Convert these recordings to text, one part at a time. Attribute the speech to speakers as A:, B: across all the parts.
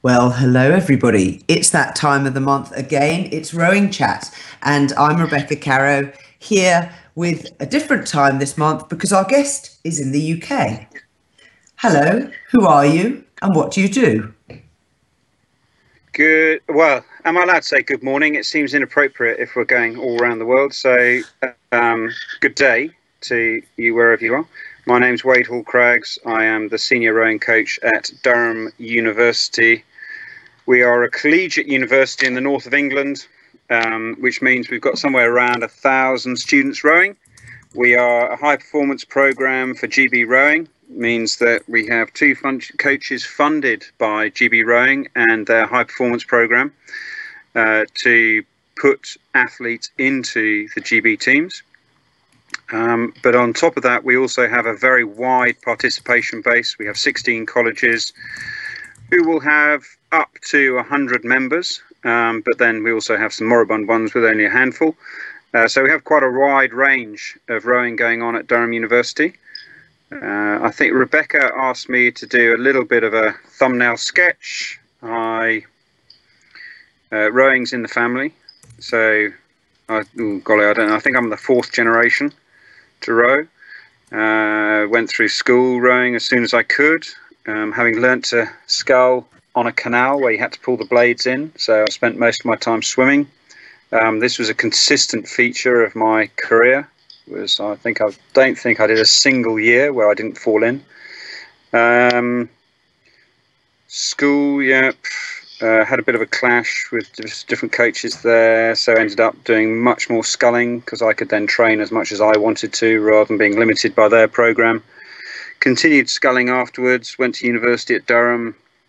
A: Well, hello everybody. It's that time of the month again. It's Rowing Chat, and I'm Rebecca Caro here with a different time this month because our guest is in the UK. Hello, who are you and what do you do?
B: Good. Well, am I allowed to say good morning? It seems inappropriate if we're going all around the world. So, good day to you wherever you are. My name's Wade Hall-Craggs. I am the senior rowing coach at Durham University. We are a collegiate university in the north of England, which means we've got somewhere around 1,000 students rowing. We are a high performance program for GB Rowing. Means that we have two coaches funded by GB Rowing and their high performance program to put athletes into the GB teams. But on top of that, we also have a very wide participation base. We have 16 colleges who will have up to 100 members, but then we also have some moribund ones with only a handful. So we have quite a wide range of rowing going on at Durham University. I think Rebecca asked me to do a little bit of a thumbnail sketch. Rowing's in the family, so oh golly, I don't know. I think I'm the fourth generation to row. Went through school rowing as soon as I could, having learnt to scull on a canal where you had to pull the blades in. So I spent most of my time swimming. This was a consistent feature of my career. I don't think I did a single year where I didn't fall in. School, had a bit of a clash with different coaches there, so ended up doing much more sculling because I could then train as much as I wanted to rather than being limited by their program. Continued sculling afterwards, went to university at Durham,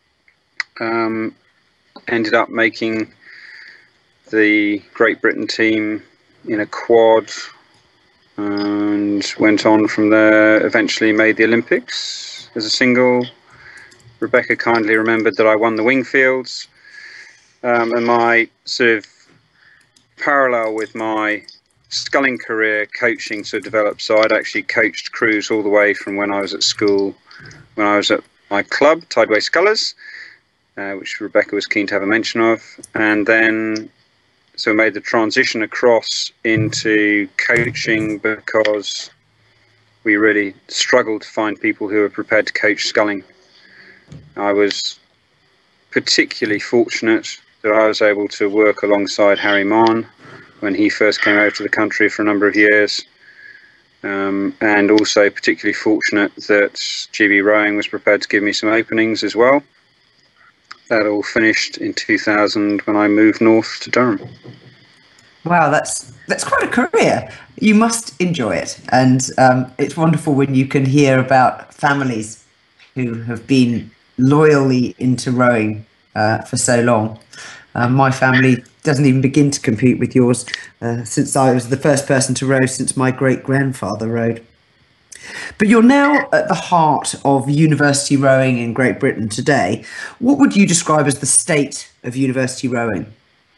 B: ended up making the Great Britain team in a quad, and went on from there, eventually made the Olympics as a single. Rebecca kindly remembered that I won the Wingfields, and my sort of parallel with my sculling career, coaching sort of developed. So I'd actually coached crews all the way from when I was at school, when I was at my club, Tideway Scullers, which Rebecca was keen to have a mention of, and then so made the transition across into coaching because we really struggled to find people who were prepared to coach sculling. I was particularly fortunate that I was able to work alongside Harry Mahon when he first came over to the country for a number of years, and also particularly fortunate that GB Rowing was prepared to give me some openings as well. That all finished in 2000 when I moved north to Durham.
A: Wow, that's quite a career. You must enjoy it, and it's wonderful when you can hear about families who have been loyally into rowing for so long. My family doesn't even begin to compete with yours, since I was the first person to row since my great-grandfather rowed. But you're now at the heart of university rowing in Great Britain today. What would you describe as the state of university rowing?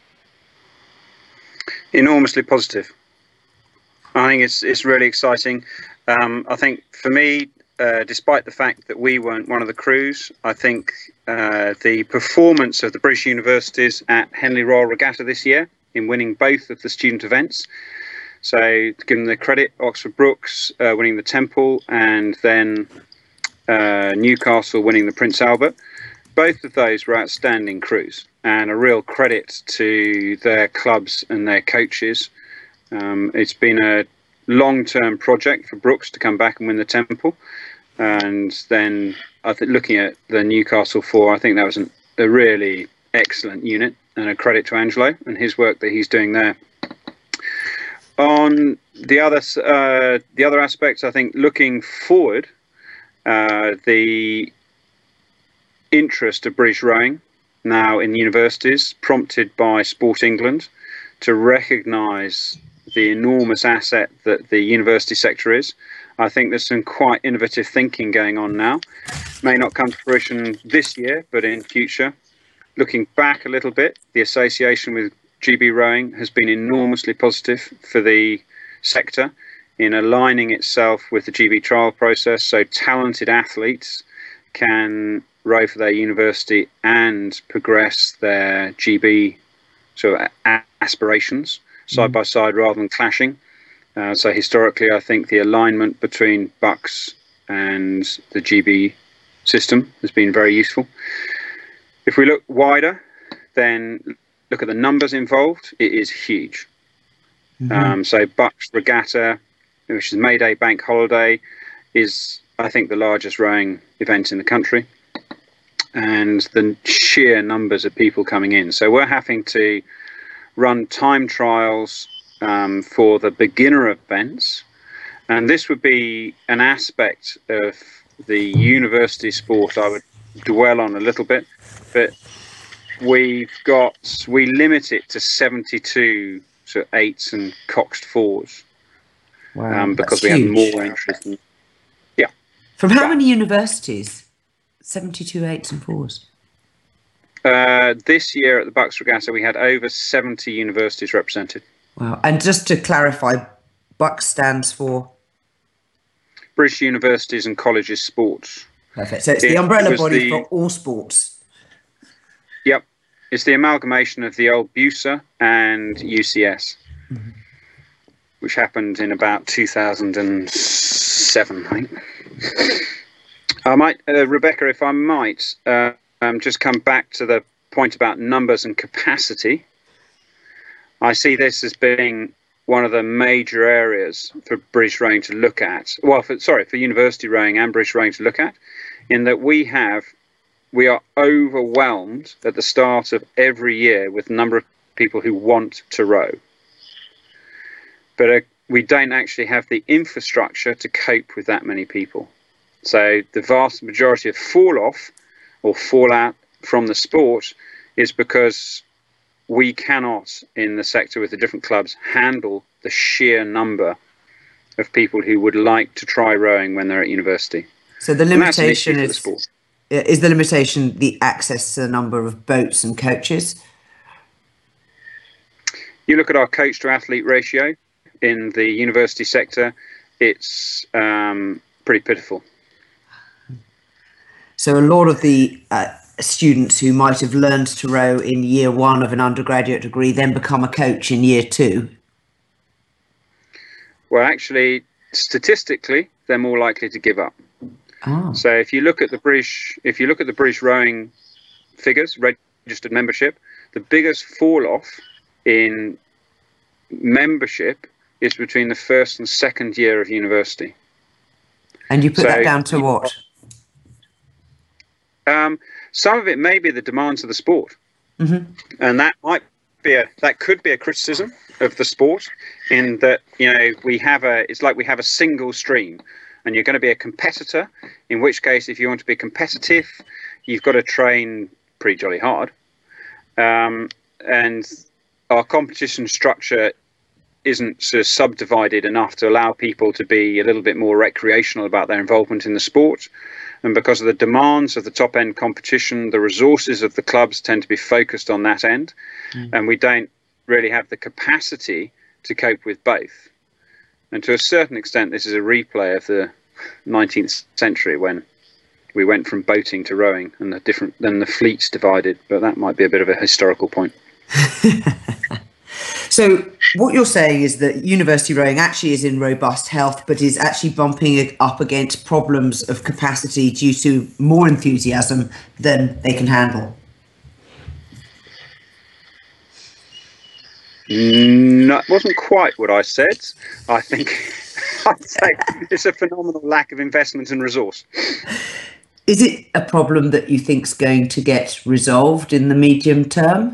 B: Enormously positive. I think it's really exciting. I think for me, despite the fact that we weren't one of the crews, I think the performance of the British universities at Henley Royal Regatta this year in winning both of the student events, so to give them the credit, Oxford Brookes winning the Temple and then Newcastle winning the Prince Albert, both of those were outstanding crews and a real credit to their clubs and their coaches. It's been a long-term project for Brookes to come back and win the Temple, and then I think looking at the Newcastle four, I think that was a really excellent unit and a credit to Angelo and his work that he's doing there. On the other aspects, I think looking forward, the interest of British rowing now in universities, prompted by Sport England, to recognise the enormous asset that the university sector is. I think there's some quite innovative thinking going on now. May not come to fruition this year, but in future. Looking back a little bit, the association with GB Rowing has been enormously positive for the sector in aligning itself with the GB trial process, so talented athletes can row for their university and progress their GB sort of aspirations side by side rather than clashing. So historically, I think the alignment between BUCS and the GB system has been very useful. If we look wider, then look at the numbers involved, it is huge. So BUCS Regatta, which is May Day bank holiday, is, I think, the largest rowing event in the country. And the sheer numbers of people coming in. So we're having to run time trials for the beginner events. And this would be an aspect of the university sport I would dwell on a little bit. But we limit it to 72 so 8s and coxed 4s.
A: Wow,
B: because we have more interest in,
A: From how many universities? 72 8s and 4s.
B: This year at the BUCS Regatta, we had over 70 universities represented.
A: Wow. And just to clarify, BUCS stands for?
B: British Universities and Colleges Sports.
A: Perfect. So it's the umbrella body for all sports.
B: Yep. It's the amalgamation of the old BUSA and UCS, which happened in about 2007, I think. I might, Rebecca, if I might, just come back to the point about numbers and capacity. I see this as being one of the major areas for British rowing to look at. Well, for university rowing and British rowing to look at, in that we are overwhelmed at the start of every year with the number of people who want to row. But we don't actually have the infrastructure to cope with that many people. So the vast majority of fall-off or fallout from the sport is because we cannot, in the sector with the different clubs, handle the sheer number of people who would like to try rowing when they're at university.
A: So the limitation is the limitation the access to the number of boats and coaches?
B: You look at our coach to athlete ratio in the university sector, it's pretty pitiful.
A: So a lot of the students who might have learned to row in year 1 of an undergraduate degree then become a coach in year 2?
B: Well, actually, statistically, they're more likely to give up.
A: Oh.
B: So if you look at the British rowing figures, registered membership, the biggest fall off in membership is between the first and second year of university.
A: And you put that down to what?
B: Some of it may be the demands of the sport, and that could be a criticism of the sport, in that it's like we have a single stream, and you're going to be a competitor. In which case, if you want to be competitive, you've got to train pretty jolly hard, and our competition structure isn't sort of subdivided enough to allow people to be a little bit more recreational about their involvement in the sport. And because of the demands of the top end competition, the resources of the clubs tend to be focused on that end. And we don't really have the capacity to cope with both. And to a certain extent, this is a replay of the 19th century when we went from boating to rowing, and then the fleets divided. But that might be a bit of a historical point.
A: So what you're saying is that university rowing actually is in robust health, but is actually bumping up against problems of capacity due to more enthusiasm than they can handle.
B: No, it wasn't quite what I said. I think I'd say it's a phenomenal lack of investment and resource.
A: Is it a problem that you think is going to get resolved in the medium term?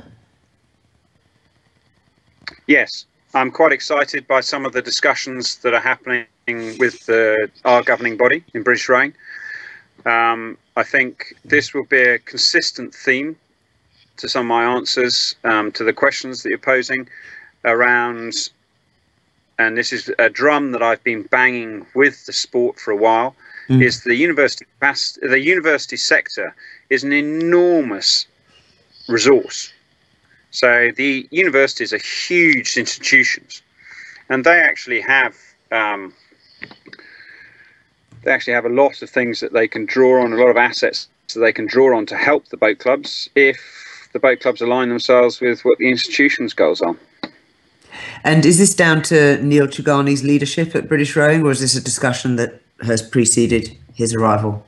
B: Yes, I'm quite excited by some of the discussions that are happening with our governing body in British Rowing. I think this will be a consistent theme to some of my answers to the questions that you're posing around, and this is a drum that I've been banging with the sport for a while, is the university sector is an enormous resource. So the universities are huge institutions, and they actually have a lot of things that they can draw on, a lot of assets that they can draw on to help the boat clubs if the boat clubs align themselves with what the institution's goals are.
A: And is this down to Neil Chugani's leadership at British Rowing, or is this a discussion that has preceded his arrival?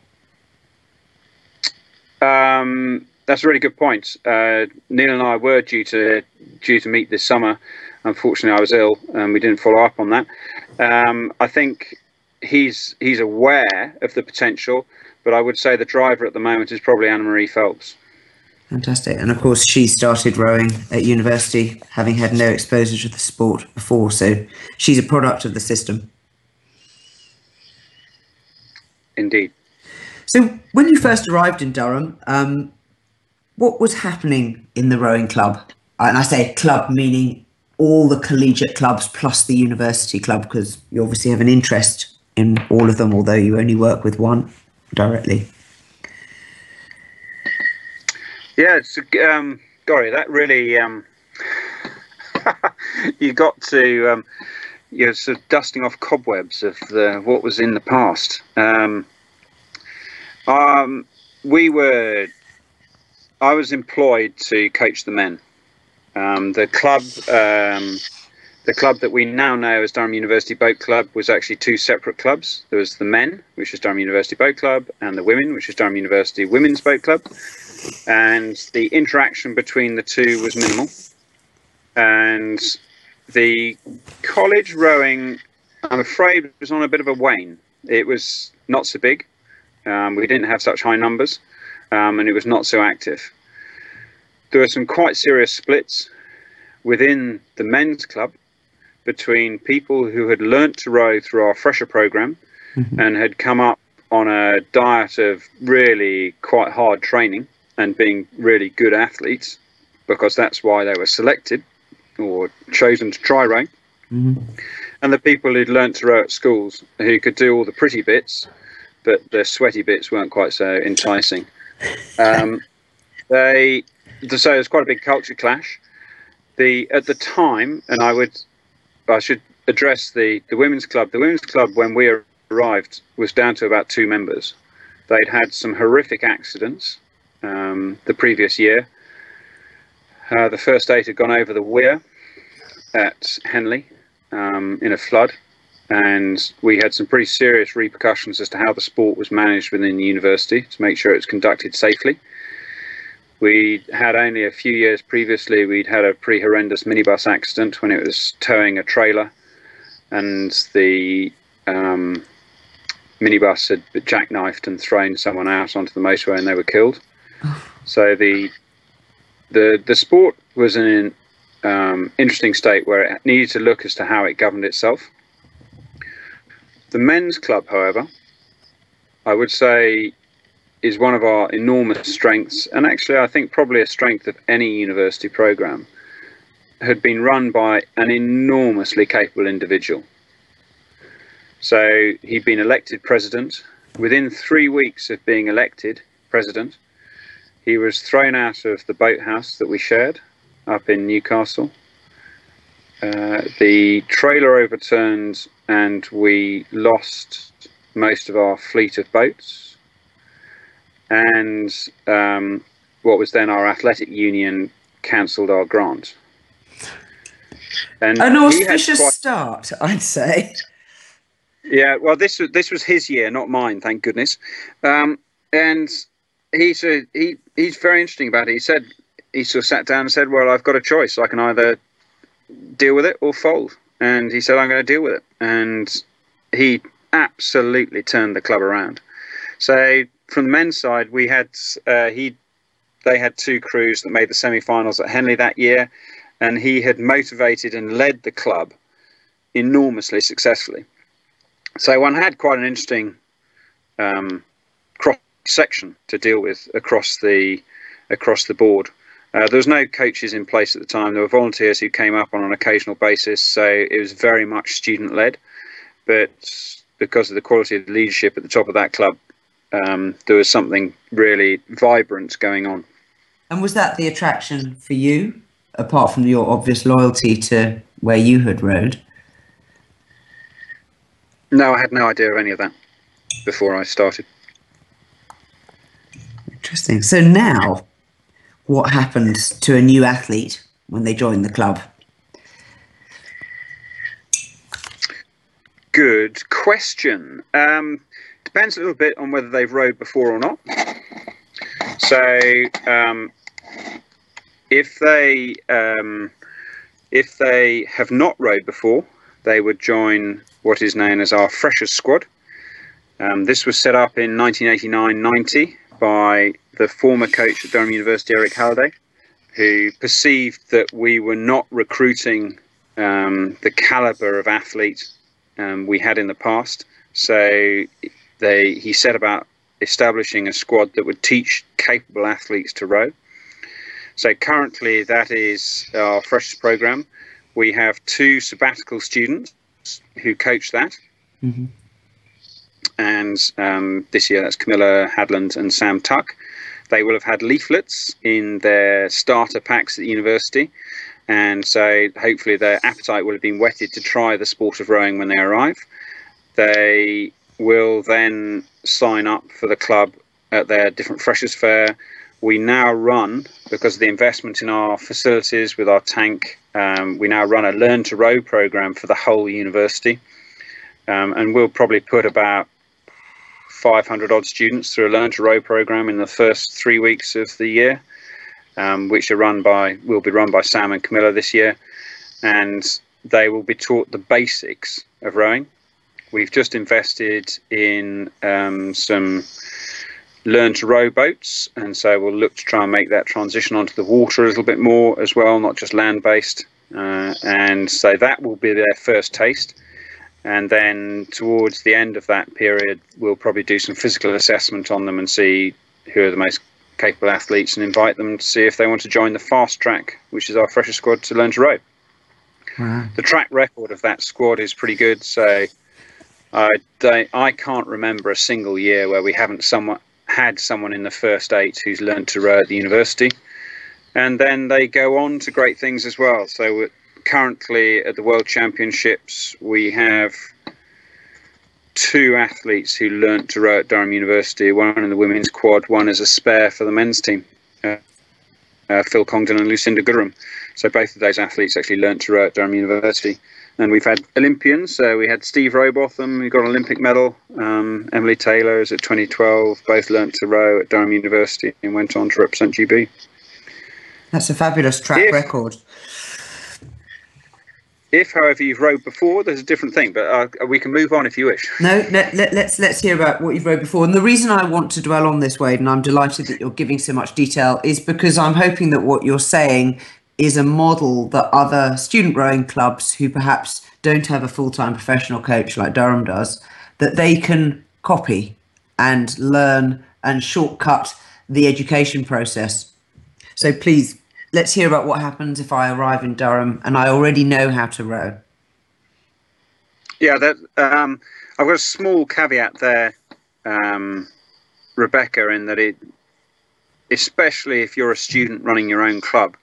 B: That's a really good point. Neil and I were due to meet this summer. Unfortunately, I was ill, and we didn't follow up on that. I think he's aware of the potential, but I would say the driver at the moment is probably Anna-Marie Phelps.
A: Fantastic. And of course, she started rowing at university, having had no exposure to the sport before, so she's a product of the system.
B: Indeed.
A: So when you first arrived in Durham, what was happening in the rowing club? And I say club meaning all the collegiate clubs plus the university club, because you obviously have an interest in all of them, although you only work with one directly.
B: Yeah, it's Gori, that really you got to you're sort of dusting off cobwebs of what was in the past. I was employed to coach the men. The club that we now know as Durham University Boat Club was actually two separate clubs. There was the men, which is Durham University Boat Club, and the women, which is Durham University Women's Boat Club. And the interaction between the two was minimal. And the college rowing, I'm afraid, was on a bit of a wane. It was not so big. We didn't have such high numbers, and it was not so active. There were some quite serious splits within the men's club between people who had learnt to row through our fresher program and had come up on a diet of really quite hard training and being really good athletes, because that's why they were selected or chosen to try rowing. And the people who'd learnt to row at schools, who could do all the pretty bits, but the sweaty bits weren't quite so enticing. So there's quite a big culture clash. At the time, and I should address the women's club. The women's club, when we arrived, was down to about 2 members. They'd had some horrific accidents the previous year. The first 8 had gone over the weir at Henley in a flood, and we had some pretty serious repercussions as to how the sport was managed within the university to make sure it was conducted safely. We had only a few years previously, we'd had a pretty horrendous minibus accident when it was towing a trailer, and the minibus had jackknifed and thrown someone out onto the motorway, and they were killed. So the sport was in an interesting state where it needed to look as to how it governed itself. The men's club, however, I would say is one of our enormous strengths, and actually I think probably a strength of any university program, had been run by an enormously capable individual. So he'd been elected president. Within 3 weeks of being elected president, he was thrown out of the boathouse that we shared up in Newcastle. The trailer overturned and we lost most of our fleet of boats. And what was then our athletic union cancelled our grant. And
A: an auspicious start, I'd say.
B: Yeah, well, this was his year, not mine, thank goodness. And he's very interesting about it. He said, he sort of sat down and said, well, I've got a choice. I can either deal with it or fold. And he said, I'm going to deal with it. And he absolutely turned the club around. So from the men's side, we had they had 2 crews that made the semi-finals at Henley that year, and he had motivated and led the club enormously successfully. So one had quite an interesting cross section to deal with across the board. There was no coaches in place at the time. There were volunteers who came up on an occasional basis, so it was very much student-led. But because of the quality of the leadership at the top of that club, there was something really vibrant going on.
A: And was that the attraction for you, apart from your obvious loyalty to where you had rowed?
B: No, I had no idea of any of that before I started.
A: Interesting. So now, what happens to a new athlete when they join the club?
B: Good question. Depends a little bit on whether they've rowed before or not. So if they have not rowed before, they would join what is known as our Freshers Squad. This was set up in 1989-90 by the former coach at Durham University, Eric Halliday, who perceived that we were not recruiting the calibre of athlete we had in the past. So he set about establishing a squad that would teach capable athletes to row. So currently that is our Freshers program. We have 2 sabbatical students who coach that.
A: Mm-hmm.
B: And this year that's Camilla Hadland and Sam Tuck. They will have had leaflets in their starter packs at the university, and so hopefully their appetite will have been whetted to try the sport of rowing when they arrive. They will then sign up for the club at their different Freshers' Fair. We now run, because of the investment in our facilities with our tank, we now run a Learn to Row program for the whole university, and we'll probably put about 500 odd students through a Learn to Row program in the first 3 weeks of the year, which will be run by Sam and Camilla this year, and they will be taught the basics of rowing. We've just invested in some Learn to Row boats, and so we'll look to try and make that transition onto the water a little bit more as well, not just land-based, and so that will be their first taste. And then towards the end of that period, we'll probably do some physical assessment on them and see who are the most capable athletes and invite them to see if they want to join the Fast Track, which is our Freshers Squad, to Learn to Row.
A: Wow.
B: The track record of that squad is pretty good. So I can't remember a single year where we haven't had someone in the first 8 who's learned to row at the university. And then they go on to great things as well. So currently at the World Championships, we have 2 athletes who learnt to row at Durham University, one in the women's quad, one as a spare for the men's team, Phil Congdon and Lucinda Goodrum. So both of those athletes actually learnt to row at Durham University. And we've had Olympians, so we had Steve Rowbotham, who got an Olympic medal, Emily Taylor is at 2012, both learnt to row at Durham University and went on to represent GB.
A: That's a fabulous track record.
B: If, however, you've rowed before, there's a different thing, but we can move on if you wish.
A: No, let's hear about what you've rowed before. And the reason I want to dwell on this, Wade, and I'm delighted that you're giving so much detail, is because I'm hoping that what you're saying is a model that other student rowing clubs who perhaps don't have a full-time professional coach like Durham does, that they can copy and learn and shortcut the education process. So please, let's hear about what happens if I arrive in Durham and I already know how to row.
B: Yeah, I've got a small caveat there, Rebecca, in that especially if you're a student running your own club,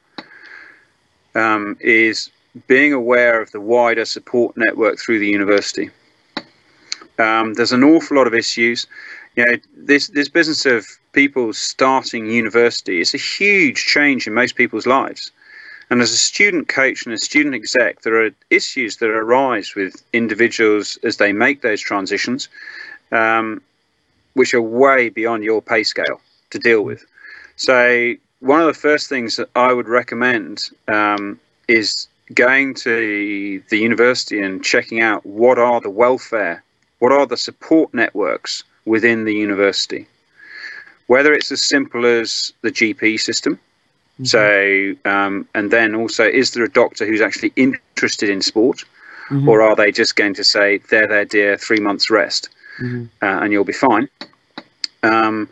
B: is being aware of the wider support network through the university. There's an awful lot of issues. You know, this business of people starting university is a huge change in most people's lives. And as a student coach and a student exec, there are issues that arise with individuals as they make those transitions, which are way beyond your pay scale to deal with. So one of the first things that I would recommend is going to the university and checking out what are the support networks within the university. Whether it's as simple as the GP system, mm-hmm. So, and then also, is there a doctor who's actually interested in sport, mm-hmm. or are they just going to say, there, dear, 3 months rest, mm-hmm. And you'll be fine? Are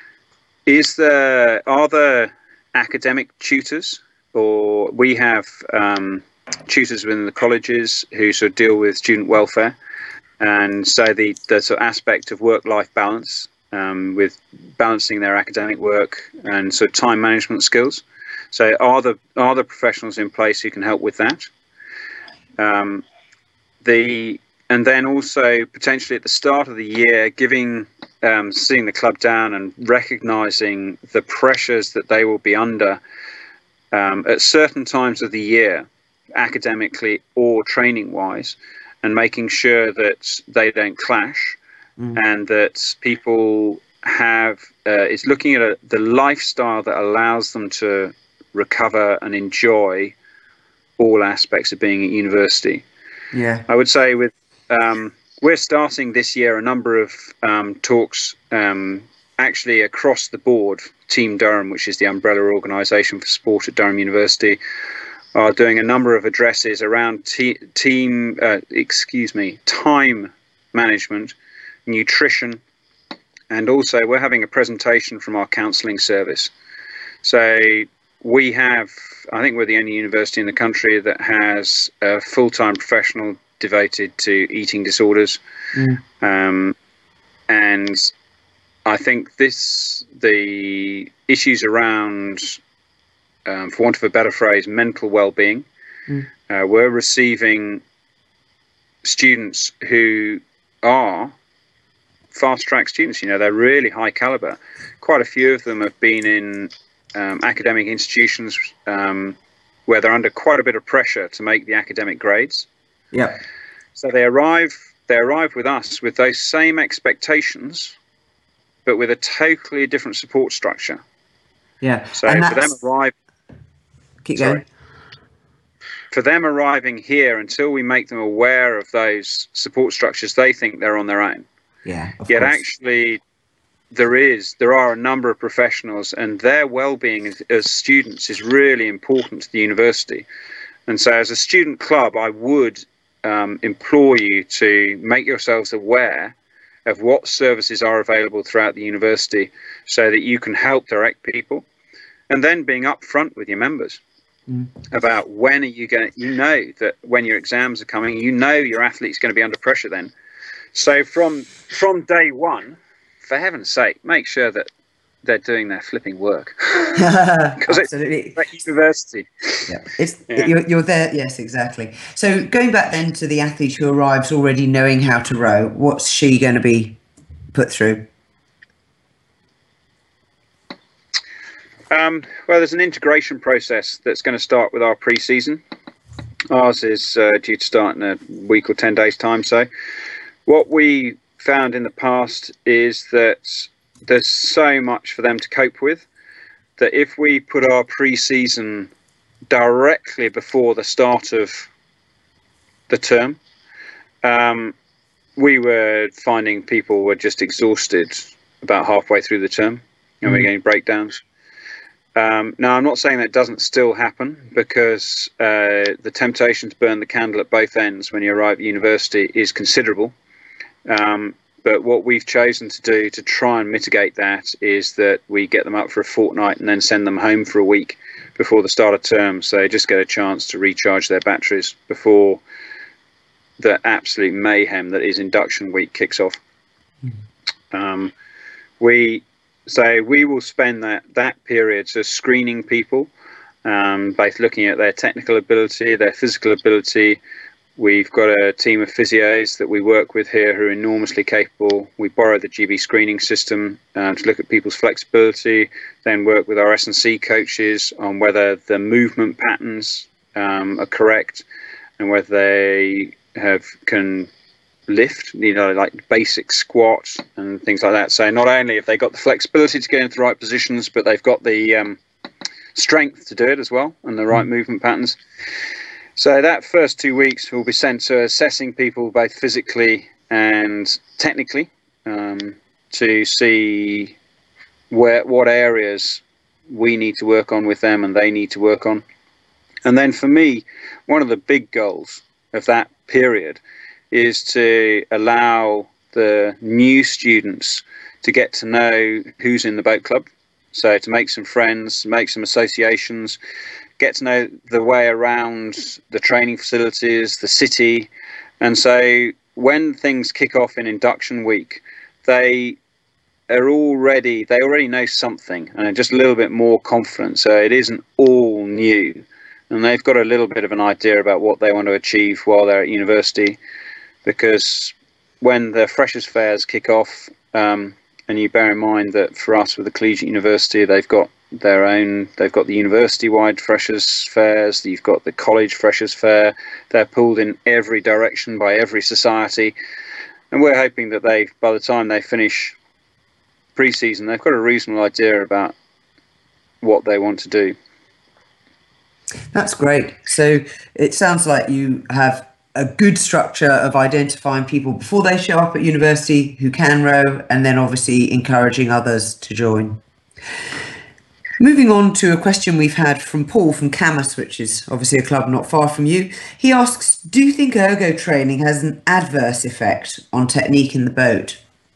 B: there academic tutors, or we have tutors within the colleges who sort of deal with student welfare, and so the sort of aspect of work-life balance, with balancing their academic work and sort of time management skills. So are the professionals in place who can help with that? And then also potentially at the start of the year, giving sitting the club down and recognizing the pressures that they will be under at certain times of the year, academically or training wise, and making sure that they don't clash, and that people have is looking at the lifestyle that allows them to recover and enjoy all aspects of being at university.
A: Yeah,
B: I would say with we're starting this year a number of talks actually across the board. Team Durham, which is the umbrella organisation for sport at Durham University, are doing a number of addresses around time management, nutrition, and also we're having a presentation from our counselling service. So we have, I think we're the only university in the country that has a full-time professional devoted to eating disorders. And I think the issues around, for want of a better phrase, mental well-being, we're receiving students who are fast-track students. You know, they're really high caliber. Quite a few of them have been in academic institutions where they're under quite a bit of pressure to make the academic grades.
A: yeah,
B: So they arrive with us with those same expectations, but with a totally different support structure.
A: yeah.
B: So
A: And
B: for them
A: keep going.
B: for them arriving here, until we make them aware of those support structures, they think they're on their own.
A: Yeah, of
B: Yet
A: course.
B: actually there are a number of professionals, and their well-being as students is really important to the university. And so as a student club, I would implore you to make yourselves aware of what services are available throughout the university so that you can help direct people, and then being upfront with your members about when are you going to, you know that when your exams are coming, you know your athlete's going to be under pressure then. So from day one, for heaven's sake, make sure that they're doing their flipping work. Because
A: Absolutely.
B: it's at university.
A: Yeah, you're there. Yes, exactly. So going back then to the athlete who arrives already knowing how to row, what's she going to be put through?
B: Well, there's an integration process that's going to start with our pre-season. Ours is due to start in a week or 10 days time. So what we found in the past is that there's so much for them to cope with, that if we put our pre-season directly before the start of the term, we were finding people were just exhausted about halfway through the term, and we're getting breakdowns. Now, I'm not saying that doesn't still happen, because the temptation to burn the candle at both ends when you arrive at university is considerable. But what we've chosen to do to try and mitigate that is that we get them up for a fortnight and then send them home for a week before the start of term, so they just get a chance to recharge their batteries before the absolute mayhem that is induction week kicks off. We will spend that period just screening people, both looking at their technical ability, their physical ability. We've got a team of physios that we work with here who are enormously capable. We borrow the GB screening system to look at people's flexibility, then work with our S&C coaches on whether the movement patterns are correct and whether they can lift, you know, like basic squat and things like that. So not only have they got the flexibility to get into the right positions, but they've got the strength to do it as well, and the right movement patterns. So that first 2 weeks will be sent to assessing people both physically and technically, to see what areas we need to work on with them and they need to work on. And then for me, one of the big goals of that period is to allow the new students to get to know who's in the boat club. So to make some friends, make some associations, get to know the way around the training facilities, the city. And so when things kick off in induction week, they already know something and are just a little bit more confident. So it isn't all new, and they've got a little bit of an idea about what they want to achieve while they're at university. Because when the freshers fairs kick off, And you bear in mind that for us with the collegiate university, they've got the university-wide freshers fairs, you've got the college freshers fair, they're pulled in every direction by every society, and we're hoping that by the time they finish pre-season, they've got a reasonable idea about what they want to do.
A: That's great. So it sounds like you have a good structure of identifying people before they show up at university who can row, and then obviously encouraging others to join. Moving on to a question we've had from Paul from Camas, which is obviously a club not far from you. He asks, do you think ergo training has an adverse effect on technique in the boat?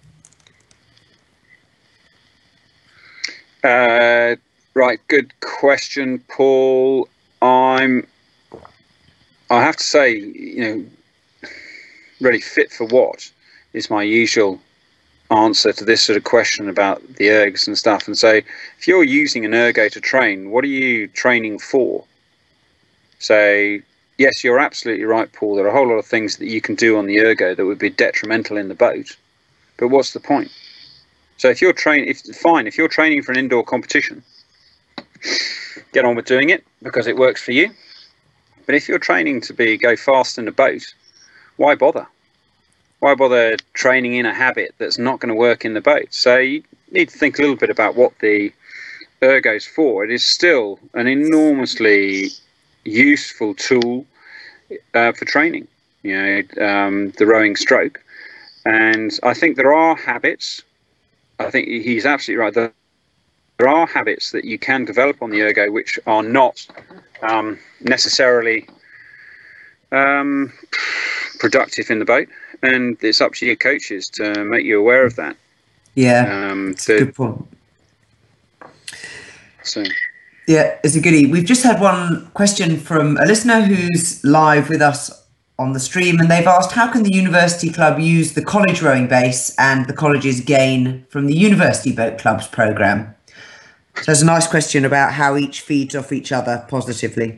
B: Right, good question, Paul. I have to say, really fit for what is my usual answer to this sort of question about the ergs and stuff. And so if you're using an ergo to train, what are you training for? So yes, you're absolutely right, Paul. There are a whole lot of things that you can do on the ergo that would be detrimental in the boat. But what's the point? So if you're training for an indoor competition, get on with doing it because it works for you. But if you're training to go fast in a boat, why bother? Why bother training in a habit that's not going to work in the boat? So you need to think a little bit about what the ergo's for. It is still an enormously useful tool for training, the rowing stroke. And I think there are habits. I think he's absolutely right. There are habits that you can develop on the ergo which are not necessarily productive in the boat, and it's up to your coaches to make you aware of that.
A: Yeah, that's a good point.
B: So,
A: yeah, it's a goodie. We've just had one question from a listener who's live with us on the stream, and they've asked, how can the university club use the college rowing base and the college's gain from the university boat club's programme? So there's a nice question about how each feeds off each other positively.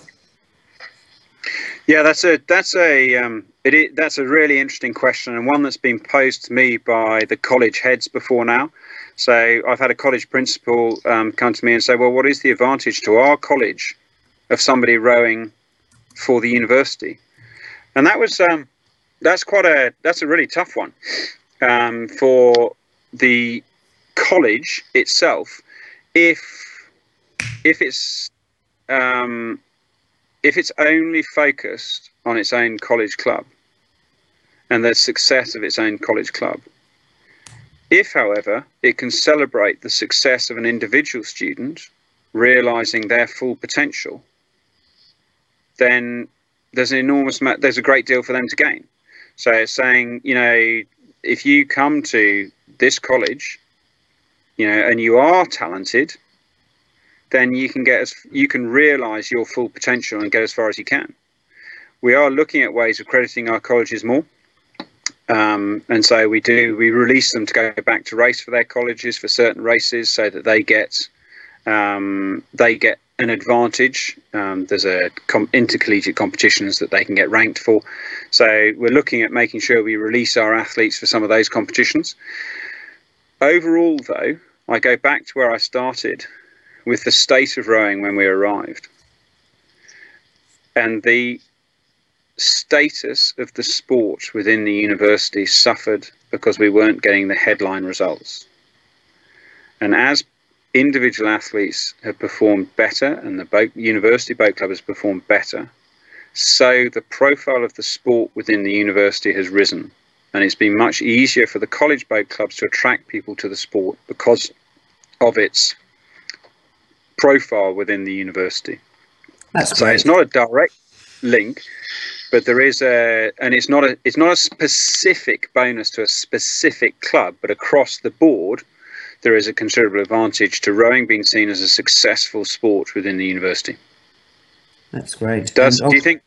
B: Yeah, that's a really interesting question, and one that's been posed to me by the college heads before now. So I've had a college principal come to me and say, well, what is the advantage to our college of somebody rowing for the university? And that's a really tough one for the college itself. If it's only focused on its own college club and the success of its own college club. If, however, it can celebrate the success of an individual student realizing their full potential, then there's a great deal for them to gain. So it's saying, if you come to this college, and you are talented, then you can realize your full potential and get as far as you can. We are looking at ways of crediting our colleges more. And so we release them to go back to race for their colleges for certain races so that they get an advantage. There's intercollegiate competitions that they can get ranked for. So we're looking at making sure we release our athletes for some of those competitions. Overall, though, I go back to where I started with the state of rowing when we arrived. And the status of the sport within the university suffered because we weren't getting the headline results. And as individual athletes have performed better and the university boat club has performed better, so the profile of the sport within the university has risen. And it's been much easier for the college boat clubs to attract people to the sport because of its profile within the university.
A: That's
B: so
A: great.
B: It's not a direct link, but there is it's not a specific bonus to a specific club, but across the board, there is a considerable advantage to rowing being seen as a successful sport within the university.
A: That's great.
B: Do you think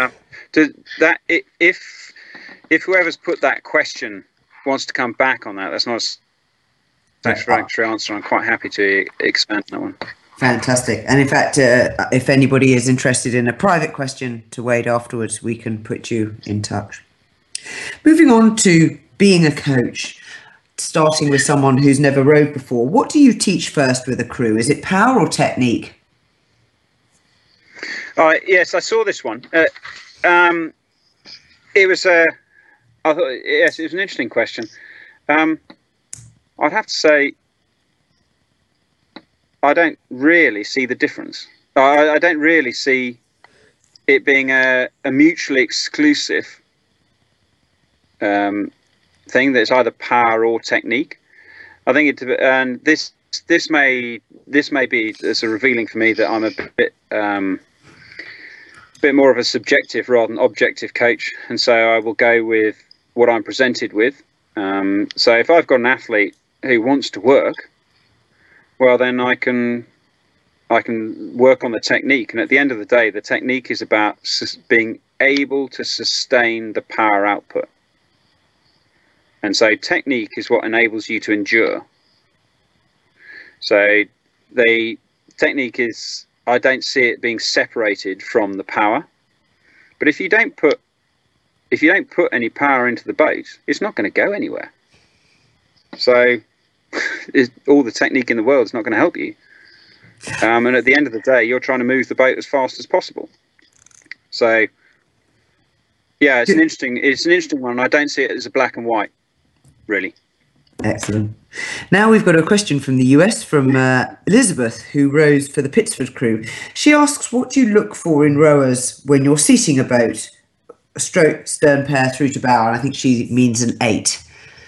B: if whoever's put that question wants to come back on that, that's not a satisfactory answer. I'm quite happy to expand on that one.
A: Fantastic. And in fact, if anybody is interested in a private question to Wade afterwards, we can put you in touch. Moving on to being a coach. starting with someone who's never rowed before, what do you teach first with a crew? Is it power or technique?
B: Yes, I saw this one. It was I thought, yes, it was an interesting question. I'd have to say I don't really see the difference. I don't really see it being a mutually exclusive thing that's either power or technique. I think it, and this may be sort of revealing for me that I'm a bit more of a subjective rather than objective coach, and so I will go with what I'm presented with. So if I've got an athlete who wants to work, well, then I can work on the technique, and at the end of the day, the technique is about being able to sustain the power output. And so technique is what enables you to endure. So the technique is, I don't see it being separated from the power. But if you don't put any power into the boat, it's not going to go anywhere. So all the technique in the world is not going to help you. And at the end of the day, you're trying to move the boat as fast as possible. So yeah, it's an interesting one. I don't see it as a black and white, really.
A: Excellent. Now we've got a question from the US from Elizabeth, who rows for the Pitsford crew. She asks, what do you look for in rowers when you're seating a boat, stroke stern pair through to bow? And I think she means an 8.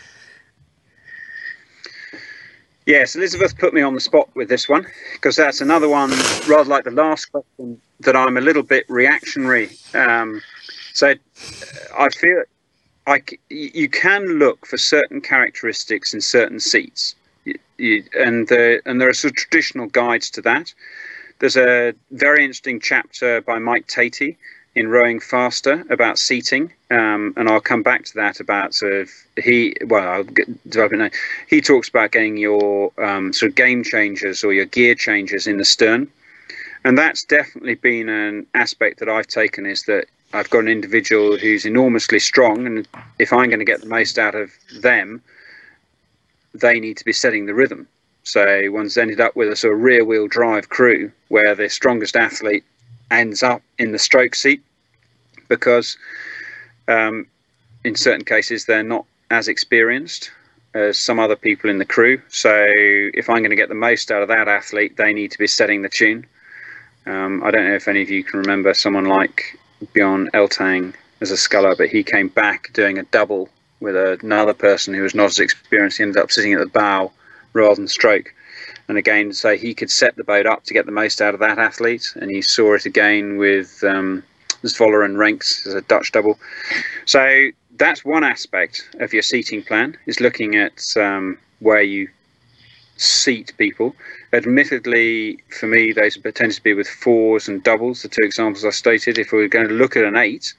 B: Yes, Elizabeth put me on the spot with this one, because that's another one, rather like the last question, that I'm a little bit reactionary. So I feel you can look for certain characteristics in certain seats, and there are sort of traditional guides to that. There's a very interesting chapter by Mike Tatey in Rowing Faster about seating, and I'll come back to that about sort of he talks about getting your sort of game changers or your gear changers in the stern, and that's definitely been an aspect that I've taken, is that I've got an individual who's enormously strong, and if I'm going to get the most out of them, they need to be setting the rhythm. So one's ended up with a sort of rear wheel drive crew where the strongest athlete ends up in the stroke seat, because in certain cases they're not as experienced as some other people in the crew. So if I'm going to get the most out of that athlete, they need to be setting the tune. I don't know if any of you can remember someone like Bjorn Eltang as a sculler, but he came back doing a double with another person who was not as experienced. He ended up sitting at the bow rather than stroke. And again, so he could set the boat up to get the most out of that athlete. And he saw it again with Zwolle and Renks as a Dutch double. So that's one aspect of your seating plan, is looking at where you seat people. Admittedly, for me, those tend to be with 4s and doubles, the 2 examples I stated. If we were going to look at an 8,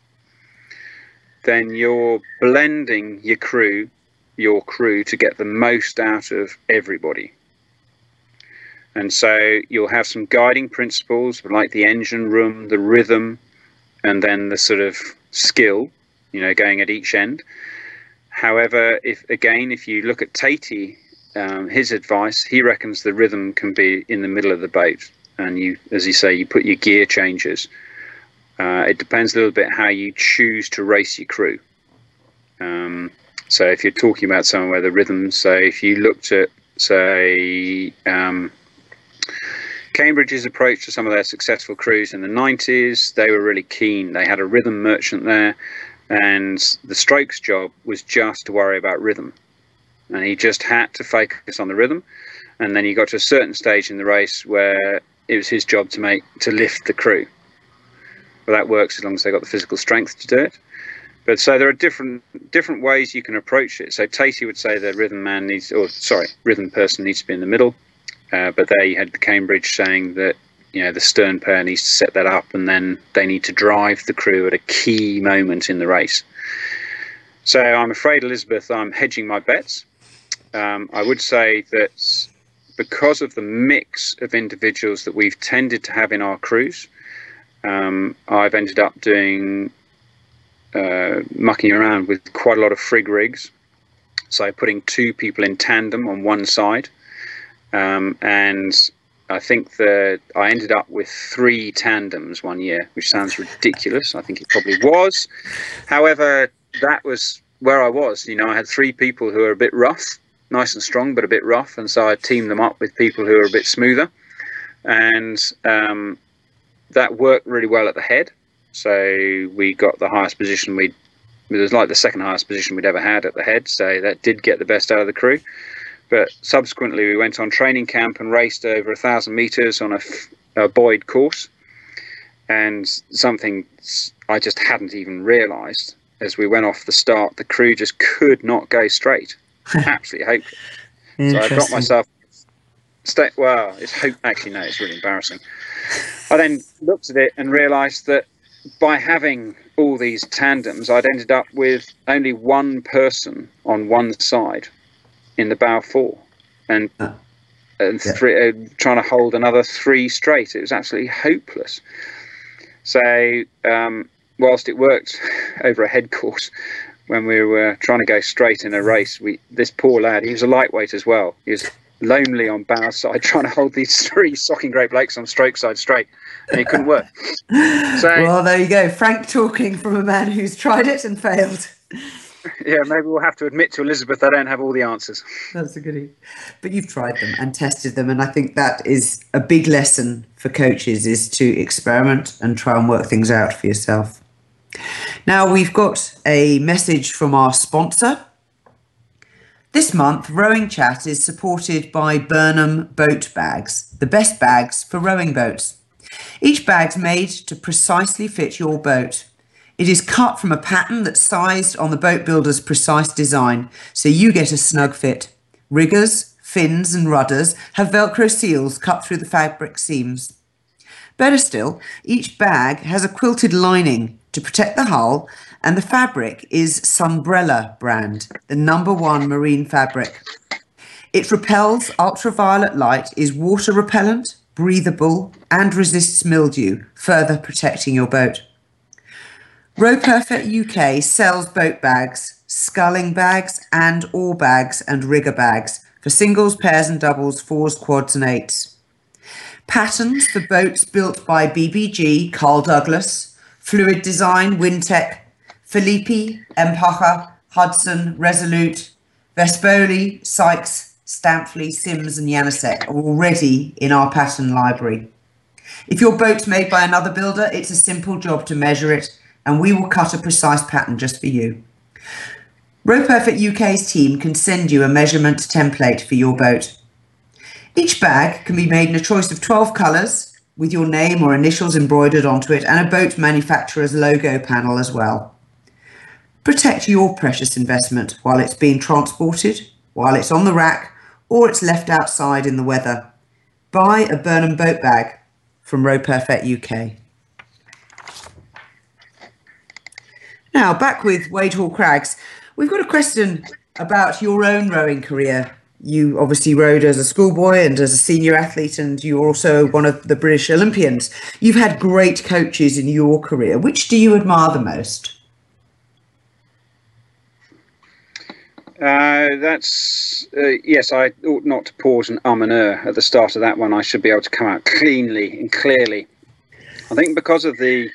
B: then you're blending your crew to get the most out of everybody. And so you'll have some guiding principles like the engine room, the rhythm, and then the sort of skill, going at each end. However, if you look at Tatey, his advice, he reckons the rhythm can be in the middle of the boat, and you, as you say, you put your gear changes. It depends a little bit how you choose to race your crew. So if you're talking about somewhere where the rhythm, so if you looked at, say, Cambridge's approach to some of their successful crews in the 90s, they were really keen. They had a rhythm merchant there, and the strokes job was just to worry about rhythm. And he just had to focus on the rhythm. And then he got to a certain stage in the race where it was his job to lift the crew. Well, that works as long as they got the physical strength to do it. But so there are different ways you can approach it. So Tatey would say the rhythm person needs to be in the middle. But there you had the Cambridge saying that the stern pair needs to set that up, and then they need to drive the crew at a key moment in the race. So I'm afraid, Elizabeth, I'm hedging my bets. I would say that because of the mix of individuals that we've tended to have in our crews, I've ended up doing mucking around with quite a lot of frig rigs. So putting two people in tandem on one side, and I think that I ended up with 3 tandems one year, which sounds ridiculous. I think it probably was. However, that was where I was. You know, I had 3 people who were a bit rough, nice and strong, but a bit rough. And so I teamed them up with people who were a bit smoother. And that worked really well at the head. So we got the highest position it was like the second highest position we'd ever had at the head. So that did get the best out of the crew. But subsequently, we went on training camp and raced over 1,000 meters on a buoyed course. And something I just hadn't even realized as we went off the start, the crew just could not go straight. Absolutely hopeless. So I got myself well, actually, no, it's really embarrassing. I then looked at it and realized that by having all these tandems, I'd ended up with only one person on one side in the bow 4, and trying to hold another 3 straight. It was absolutely hopeless. So whilst it worked over a head course, when we were trying to go straight in a race, this poor lad, he was a lightweight as well. He was lonely on bow side trying to hold these 3 socking great blokes on stroke side straight, and it couldn't work. So,
A: well, there you go. Frank talking from a man who's tried it and failed.
B: Yeah, maybe we'll have to admit to Elizabeth I don't have all the answers.
A: That's a goodie. But you've tried them and tested them, and I think that is a big lesson for coaches, is to experiment and try and work things out for yourself. Now we've got a message from our sponsor. This month, Rowing Chat is supported by Burnham Boat Bags, the best bags for rowing boats. Each bag's made to precisely fit your boat. It is cut from a pattern that's sized on the boat builder's precise design, so you get a snug fit. Riggers, fins and rudders have Velcro seals cut through the fabric seams. Better still, each bag has a quilted lining to protect the hull, and the fabric is Sunbrella brand, the #1 marine fabric. It repels ultraviolet light, is water repellent, breathable, and resists mildew, further protecting your boat. Row Perfect UK sells boat bags, sculling bags, and oar bags and rigger bags for singles, pairs and doubles, 4s, quads and 8s. Patterns for boats built by BBG, Carl Douglas, Fluid Design, Wintec, Filippi, Empacher, Hudson, Resolute, Vespoli, Sykes, Stamfley, Sims and Janacek are already in our pattern library. If your boat's made by another builder, it's a simple job to measure it, and we will cut a precise pattern just for you. Row Perfect UK's team can send you a measurement template for your boat. Each bag can be made in a choice of 12 colours with your name or initials embroidered onto it, and a boat manufacturer's logo panel as well. Protect your precious investment while it's being transported, while it's on the rack, or it's left outside in the weather. Buy a Burnham boat bag from Row Perfect UK. Now, back with Wadehall Crags, we've got a question about your own rowing career. You obviously rowed as a schoolboy and as a senior athlete, and you're also one of the British Olympians. You've had great coaches in your career. Which do you admire the most?
B: Yes, I ought not to pause and at the start of that one. I should be able to come out cleanly and clearly. I think because of the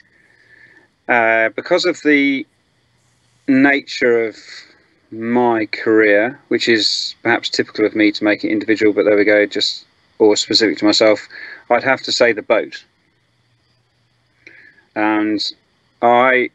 B: nature of my career, which is perhaps typical of me to make it individual, but there we go, or specific to myself, I'd have to say the boat. And I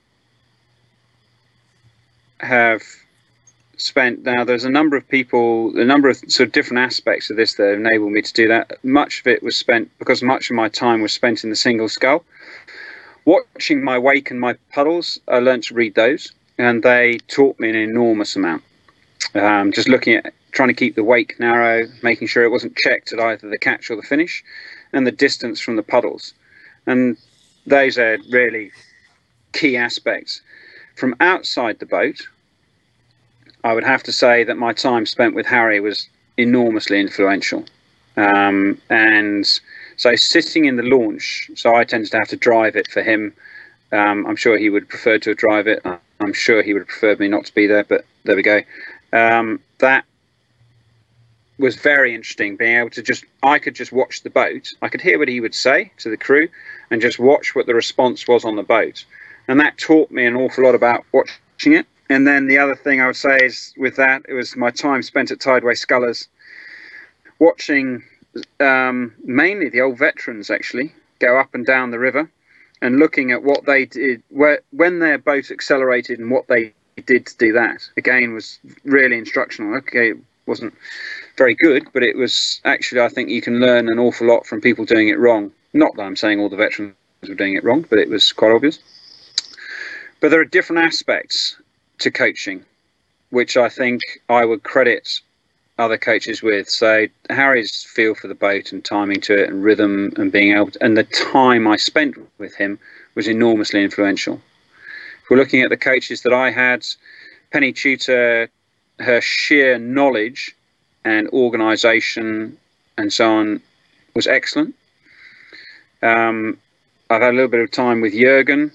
B: have spent, now there's a number of sort of different aspects of this that enabled me to do that. Much of it was spent, because much of my time was spent in the single scull. Watching my wake and my puddles, I learned to read those, and they taught me an enormous amount. Just looking at, trying to keep the wake narrow, making sure it wasn't checked at either the catch or the finish, and the distance from the puddles. And those are really key aspects. From outside the boat, I would have to say that my time spent with Harry was enormously influential. And so sitting in the launch, so I tended to have to drive it for him. I'm sure he would prefer to drive it. I'm sure he would have preferred me not to be there, but there we go. that was very interesting, being able to I could just watch the boat. I could hear what he would say to the crew and just watch what the response was on the boat. And that taught me an awful lot about watching it. And then the other thing I would say is with that, it was my time spent at Tideway Scullers, watching mainly the old veterans actually go up and down the river and looking at what they did when their boat accelerated and what they did to do that. Again, was really instructional. Okay, it wasn't very good, but it was actually, I think you can learn an awful lot from people doing it wrong. Not that I'm saying all the veterans were doing it wrong, but it was quite obvious. But there are different aspects to coaching, which I think I would credit other coaches with. So Harry's feel for the boat and timing to it and rhythm and being able to, and the time I spent with him was enormously influential. If we're looking at the coaches that I had, Penny Tudor, her sheer knowledge and organisation and so on was excellent. I've had a little bit of time with Jürgen,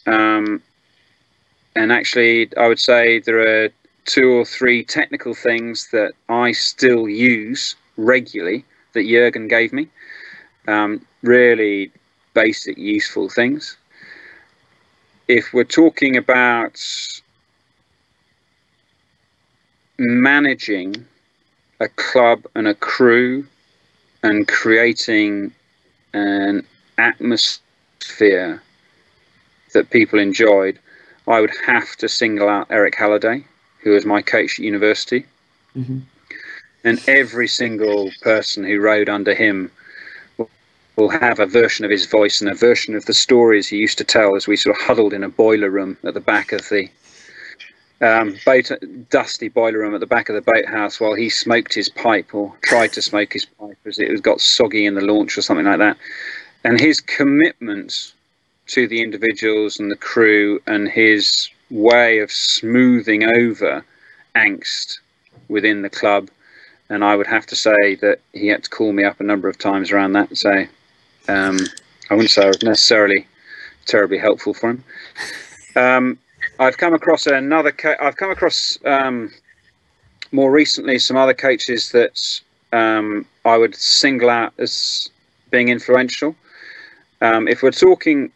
B: and actually I would say there are 2 or 3 technical things that I still use regularly that Jürgen gave me. Really basic, useful things. If we're talking about managing a club and a crew and creating an atmosphere that people enjoyed, I would have to single out Eric Halliday, who was my coach at university.
A: Mm-hmm.
B: And every single person who rode under him will have a version of his voice and a version of the stories he used to tell as we sort of huddled in a boiler room at the back of the dusty boiler room at the back of the boathouse while he smoked his pipe, or tried to smoke his pipe as it got soggy in the launch or something like that. And his commitment to the individuals and the crew and his way of smoothing over angst within the club. And I would have to say that he had to call me up a number of times around that. So I wouldn't say I was necessarily terribly helpful for him. I've come across more recently some other coaches that I would single out as being influential. If we're talking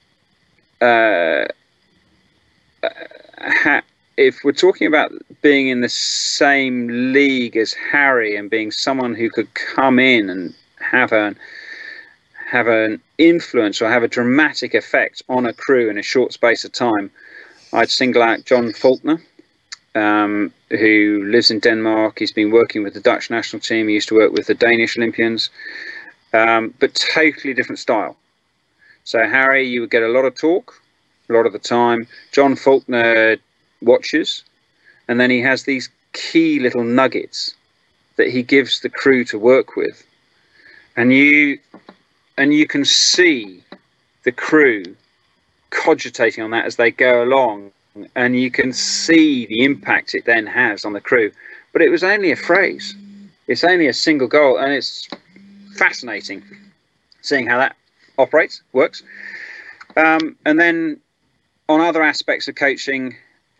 B: if we're talking about being in the same league as Harry and being someone who could come in and have an influence or have a dramatic effect on a crew in a short space of time, I'd single out John Faulkner, who lives in Denmark. He's been working with the Dutch national team. He used to work with the Danish Olympians, but totally different style. So Harry, you would get a lot of talk, a lot of the time. John Faulkner watches, and then he has these key little nuggets that he gives the crew to work with, and you can see the crew cogitating on that as they go along, and you can see the impact it then has on the crew. But it was only a phrase, it's only a single goal, and it's fascinating seeing how that works. And then on other aspects of coaching,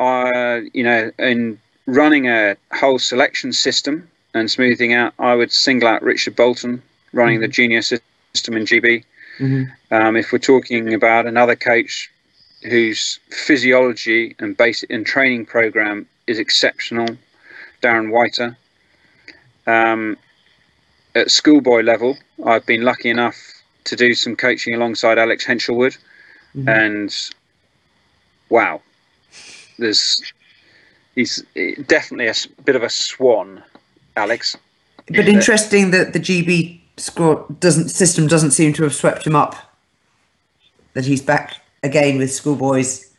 B: in running a whole selection system and smoothing out, I would single out Richard Bolton, running the junior system in GB. Mm-hmm. If we're talking about another coach whose physiology and basic and training program is exceptional, Darren Whiter. At schoolboy level, I've been lucky enough to do some coaching alongside Alex Henshelwood, and wow, he's definitely a bit of a swan, Alex.
A: But interesting that the GB system doesn't seem to have swept him up. That he's back again with schoolboys.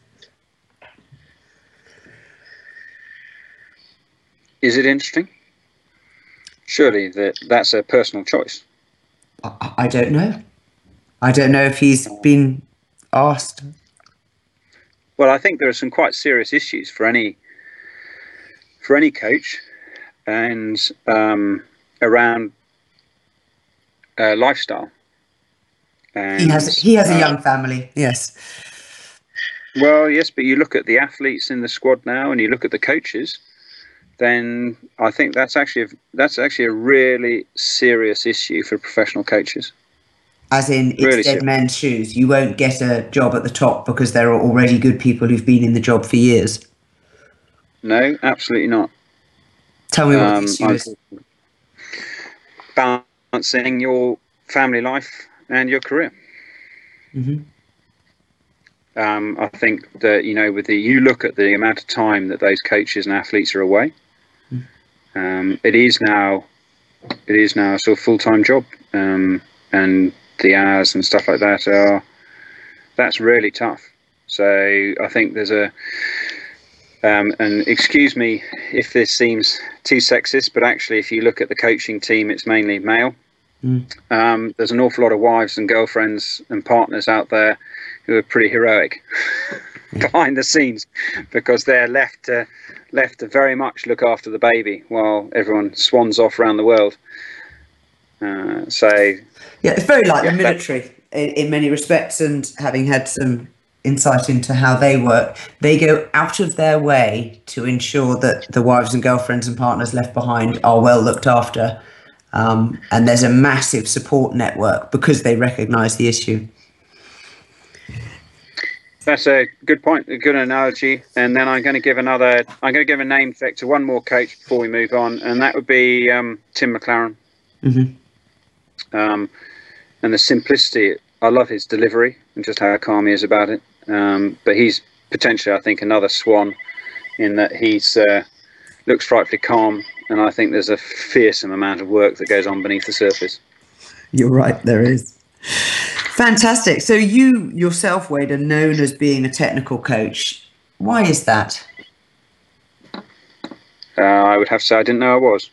B: Is it interesting? Surely that's a personal choice.
A: I don't know. I don't know if he's been asked.
B: Well, I think there are some quite serious issues for any coach, and around lifestyle. And,
A: he has a young family. Yes.
B: Well, yes, but you look at the athletes in the squad now, and you look at the coaches. then I think that's actually a really serious issue for professional coaches.
A: As in, it's
B: Really
A: dead
B: serious.
A: men's shoes. You won't get a job at the top because there are already good people who've been in the job for years.
B: No, absolutely not.
A: Tell me what the issue is.
B: Balancing your family life and your career.
A: Mm-hmm.
B: I think that, you look at the amount of time that those coaches and athletes are away. It is now a sort of full-time job, and the hours and stuff like that's really tough. So I think there's and excuse me if this seems too sexist, but actually if you look at the coaching team, it's mainly male. There's an awful lot of wives and girlfriends and partners out there who are pretty heroic behind the scenes, because they're left to very much look after the baby while everyone swans off around the world. Yeah,
A: it's very like the military in many respects, and having had some insight into how they work, they go out of their way to ensure that the wives and girlfriends and partners left behind are well looked after, and there's a massive support network because they recognise the issue.
B: That's a good point, a good analogy. And then I'm going to give a name check to one more coach before we move on, and that would be Tim McLaren.
A: Mm-hmm.
B: And the simplicity, I love his delivery and just how calm he is about it. But he's potentially, I think, another swan in that he's looks frightfully calm, and I think there's a fearsome amount of work that goes on beneath the surface.
A: You're right, there is. Fantastic. So you yourself, Wade, are known as being a technical coach. Why is that?
B: I would have to say I didn't know I was.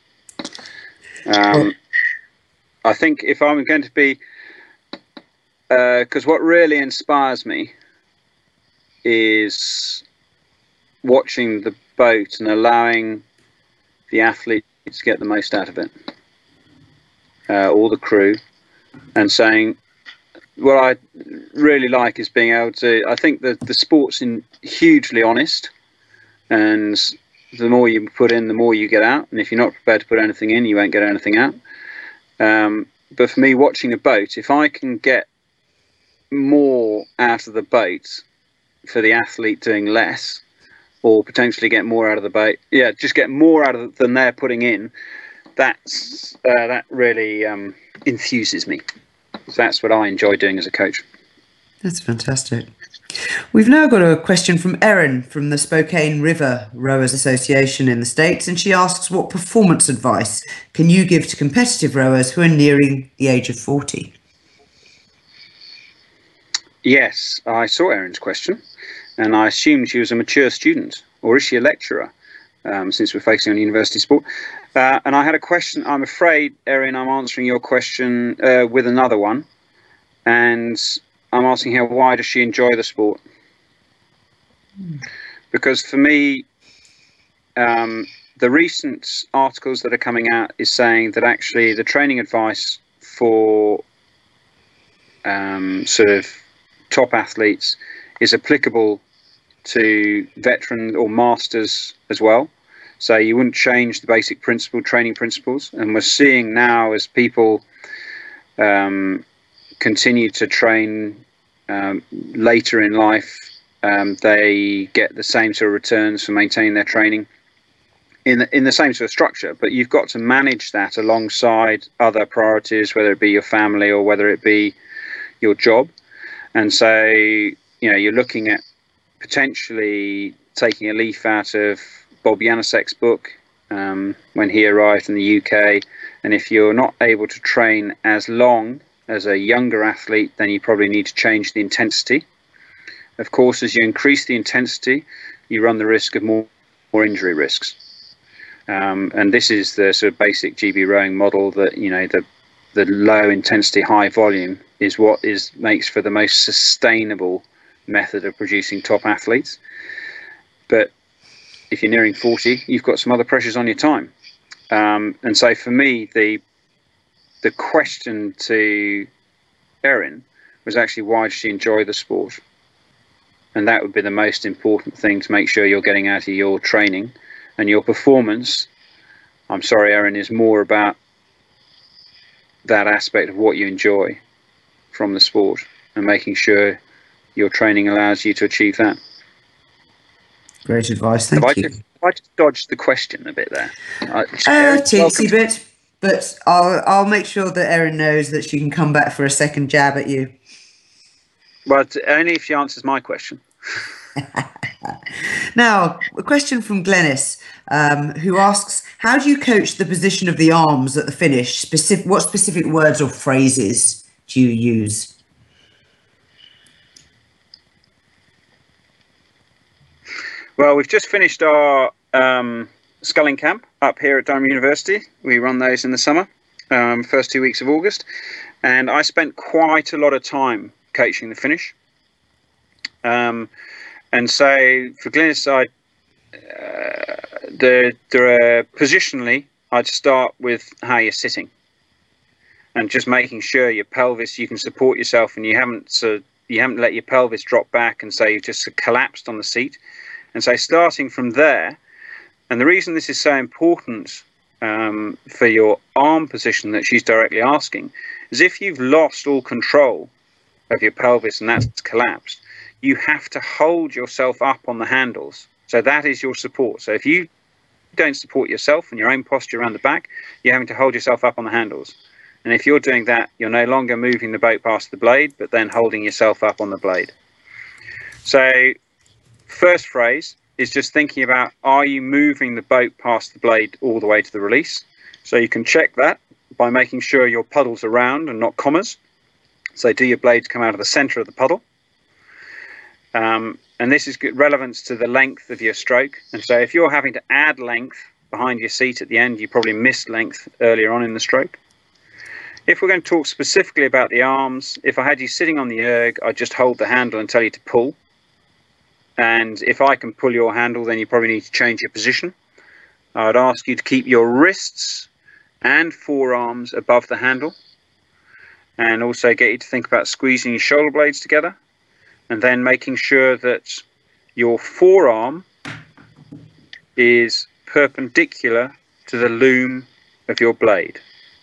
B: I think if I'm going to be, because what really inspires me is watching the boat and allowing the athletes to get the most out of it, all the crew, and saying, what I really like is being able to, I think that the sport's hugely honest, and the more you put in, the more you get out. And if you're not prepared to put anything in, you won't get anything out. But for me, watching a boat, if I can get more out of the boat for the athlete doing less, or potentially get more out of the boat, just get more out of it than they're putting in, that really enthuses me. So that's what I enjoy doing as a coach.
A: That's fantastic. We've now got a question from Erin from the Spokane River Rowers Association in the States, and she asks, what performance advice can you give to competitive rowers who are nearing the age of 40?
B: Yes, I saw Erin's question, and I assumed she was a mature student, or is she a lecturer, since we're focusing on university sport. And I had a question. I'm afraid, Erin, I'm answering your question with another one, and I'm asking her, why does she enjoy the sport? Because for me, the recent articles that are coming out is saying that actually the training advice for sort of top athletes is applicable to veteran or masters as well. So you wouldn't change the basic training principles. And we're seeing now, as people continue to train later in life, they get the same sort of returns for maintaining their training in the same sort of structure. But you've got to manage that alongside other priorities, whether it be your family or whether it be your job. And so, you're looking at potentially taking a leaf out of Bob Janicek's book when he arrived in the UK. And if you're not able to train as long as a younger athlete, then you probably need to change the intensity. Of course, as you increase the intensity, you run the risk of more injury risks. And this is the sort of basic GB rowing model that, the low intensity, high volume is what makes for the most sustainable method of producing top athletes. But if you're nearing 40, you've got some other pressures on your time. And so for me, the question to Erin was actually, why does she enjoy the sport? And that would be the most important thing, to make sure you're getting out of your training And your performance, I'm sorry, Erin, is more about that aspect of what you enjoy from the sport and making sure your training allows you to achieve that.
A: Great advice, thank you.
B: I just dodged the question a bit there.
A: Teensy bit, but I'll make sure that Erin knows that she can come back for a second jab at you.
B: Well, only if she answers my question.
A: Now, a question from Glennis, who asks, how do you coach the position of the arms at the finish? What specific words or phrases do you use?
B: Well, we've just finished our sculling camp up here at Durham University. We run those in the summer, first 2 weeks of August. And I spent quite a lot of time coaching the finish. And so for Glennis side, positionally, I'd start with how you're sitting and just making sure your pelvis, you can support yourself and you haven't let your pelvis drop back and say you've just collapsed on the seat. And so starting from there, and the reason this is so important for your arm position that she's directly asking is if you've lost all control of your pelvis and that's collapsed, you have to hold yourself up on the handles. So that is your support. So if you don't support yourself and your own posture around the back, you're having to hold yourself up on the handles. And if you're doing that, you're no longer moving the boat past the blade, but then holding yourself up on the blade. So first phrase is just thinking about, are you moving the boat past the blade all the way to the release? So you can check that by making sure your puddles are round and not commas. So do your blades come out of the center of the puddle? And this is good relevance to the length of your stroke. And so if you're having to add length behind your seat at the end, you probably missed length earlier on in the stroke. If we're going to talk specifically about the arms, if I had you sitting on the erg, I'd just hold the handle and tell you to pull. And if I can pull your handle, then you probably need to change your position. I'd ask you to keep your wrists and forearms above the handle. And also get you to think about squeezing your shoulder blades together. And then making sure that your forearm is perpendicular to the loom of your blade.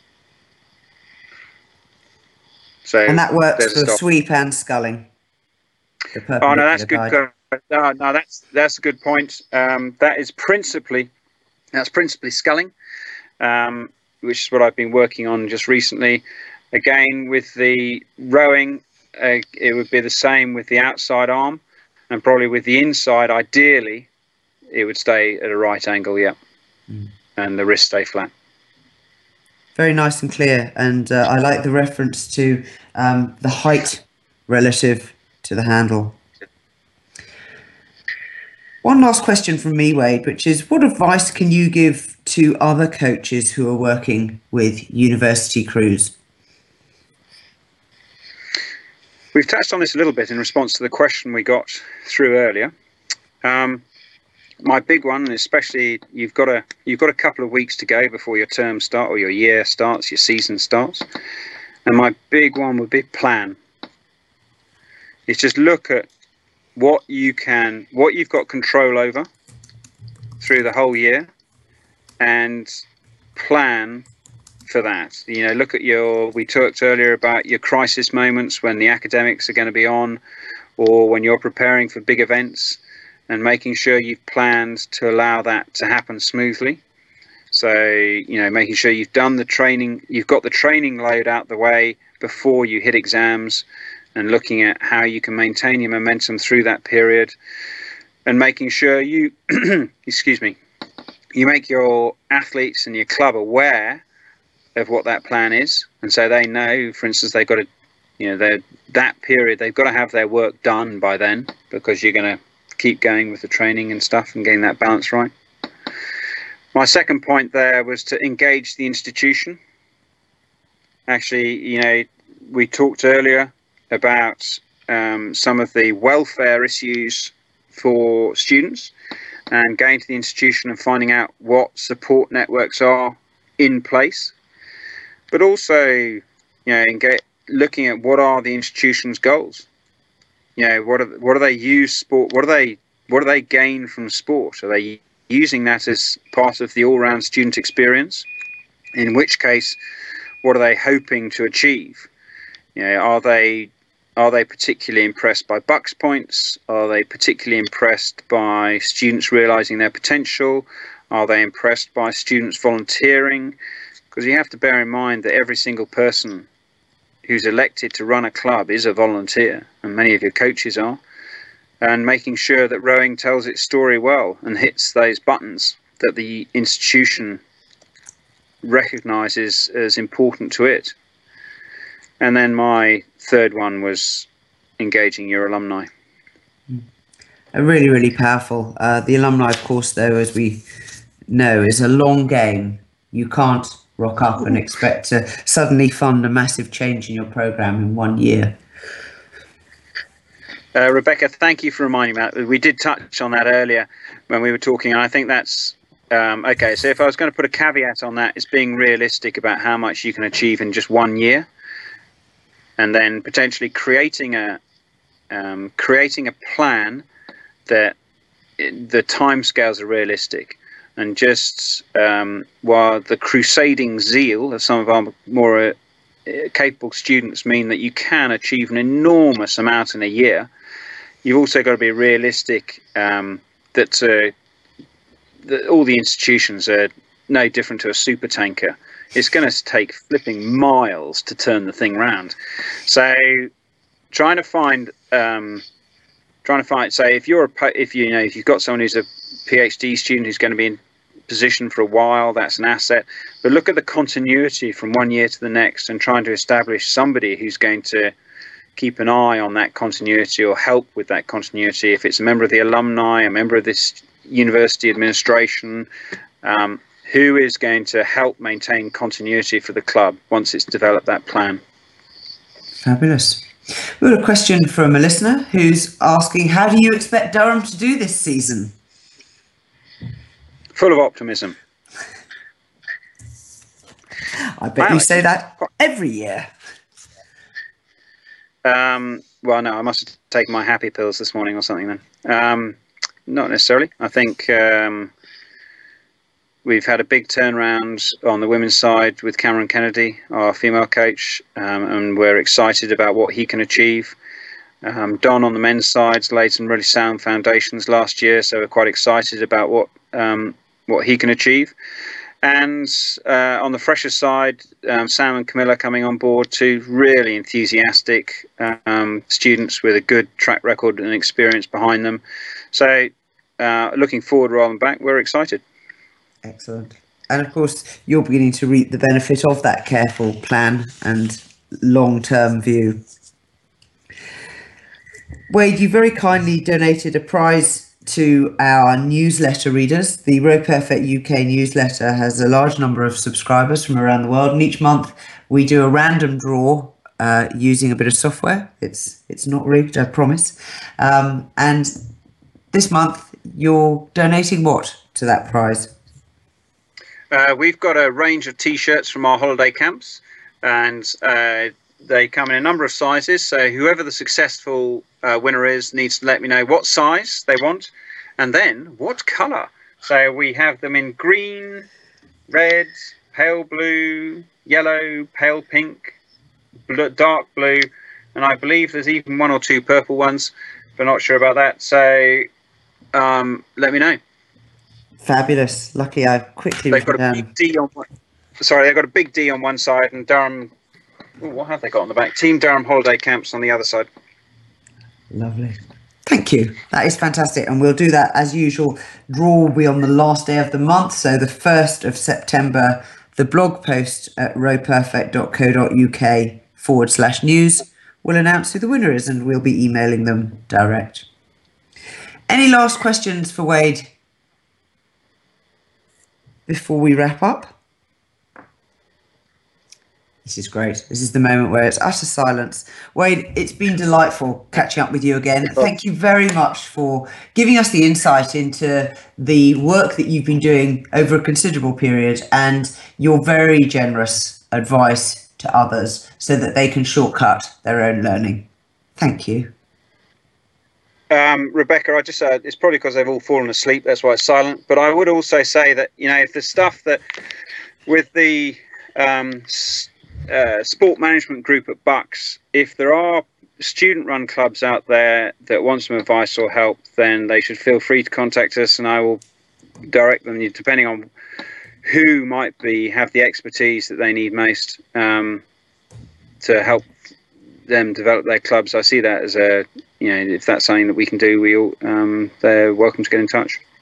B: So,
A: and that works for sweep and sculling.
B: Oh no, that's good. No, that's a good point. That's principally sculling, which is what I've been working on just recently. Again, with the rowing, it would be the same with the outside arm, and probably with the inside, ideally, it would stay at a right angle, and the wrist stay flat.
A: Very nice and clear, and I like the reference to the height relative to the handle. One last question from me, Wade, which is, what advice can you give to other coaches who are working with university crews?
B: We've touched on this a little bit in response to the question we got through earlier. My big one, especially you've got a couple of weeks to go before your term start or your year starts, your season starts. And my big one would be plan. It's just look at what you've got control over through the whole year and plan for that. You know, look at we talked earlier about your crisis moments when the academics are going to be on, or when you're preparing for big events, and making sure you've planned to allow that to happen smoothly. So, you know, making sure you've done the training, you've got the training load out the way before you hit exams, and looking at how you can maintain your momentum through that period, and making sure you, excuse me, you make your athletes and your club aware of what that plan is, and so they know, for instance, they've got to, you know, that period they've got to have their work done by then, because you're going to keep going with the training and stuff and getting that balance right. My second point there was to engage the institution. Actually, you know, we talked earlier about some of the welfare issues for students, and going to the institution and finding out what support networks are in place. But also, you know, looking at what are the institution's goals. You know, what do they use sport? What do they gain from sport? Are they using that as part of the all-round student experience? In which case, what are they hoping to achieve? Are they particularly impressed by Bucks points? Are they particularly impressed by students realizing their potential? Are they impressed by students volunteering? Because you have to bear in mind that every single person who's elected to run a club is a volunteer, and many of your coaches are, and making sure that rowing tells its story well and hits those buttons that the institution recognizes as important to it. And then my third one was engaging your alumni.
A: Really, really powerful. The alumni, of course, though, as we know, is a long game. You can't rock up and expect to suddenly fund a massive change in your program in 1 year.
B: Rebecca, thank you for reminding me that. We did touch on that earlier when we were talking, and I think that's okay. So if I was going to put a caveat on that, it's being realistic about how much you can achieve in just 1 year, and then potentially creating a plan that the timescales are realistic. And just while the crusading zeal of some of our more capable students mean that you can achieve an enormous amount in a year, you've also got to be realistic that all the institutions are no different to a super tanker. It's going to take flipping miles to turn the thing round. So trying to find say if you've got someone who's a PhD student who's going to be in position for a while, that's an asset. But look at the continuity from 1 year to the next and trying to establish somebody who's going to keep an eye on that continuity or help with that continuity. If it's a member of the alumni, a member of this university administration, who is going to help maintain continuity for the club once it's developed that plan.
A: Fabulous. We have a question from a listener who's asking, how do you expect Durham to do this season?
B: Full of optimism.
A: I bet you say that every year.
B: Well, no, I must have taken my happy pills this morning or something then. Not necessarily. I think we've had a big turnaround on the women's side with Cameron Kennedy, our female coach, and we're excited about what he can achieve. Don on the men's side laid some really sound foundations last year, so we're quite excited about what he can achieve. And on the fresher side, Sam and Camilla coming on board, two really enthusiastic students with a good track record and experience behind them. So looking forward rather than back, we're excited.
A: Excellent. And of course, you're beginning to reap the benefit of that careful plan and long-term view. Wade, you very kindly donated a prize to our newsletter readers. The Row Perfect UK newsletter has a large number of subscribers from around the world, and each month we do a random draw using a bit of software. It's not rigged, I promise. And this month you're donating what to that prize?
B: We've got a range of t-shirts from our holiday camps, and they come in a number of sizes. So whoever the successful winner is needs to let me know what size they want and then what colour. So we have them in green, red, pale blue, yellow, pale pink, dark blue, and I believe there's even one or two purple ones, but not sure about that. So let me know.
A: Fabulous. Lucky I've quickly written down.
B: Big D on one. Sorry, they've got a big D on one side and Durham. Ooh, what have they got on the back? Team Durham Holiday Camps on the other side.
A: Lovely. Thank you. That is fantastic. And we'll do that as usual. Draw will be on the last day of the month. So the 1st of September, the blog post at rowperfect.co.uk/news will announce who the winner is, and we'll be emailing them direct. Any last questions for Wade before we wrap up? This is great. This is the moment where it's utter silence. Wade, it's been delightful catching up with you again. Thank you very much for giving us the insight into the work that you've been doing over a considerable period and your very generous advice to others so that they can shortcut their own learning. Thank you.
B: Rebecca, I just it's probably because they've all fallen asleep. That's why it's silent. But I would also say that, you know, if the stuff that with the sport management group at Bucks, if there are student-run clubs out there that want some advice or help, then they should feel free to contact us, and I will direct them, depending on who might have the expertise that they need most, to help them develop their clubs. I see that as a, you know, if that's something that we can do, they're welcome to get in touch.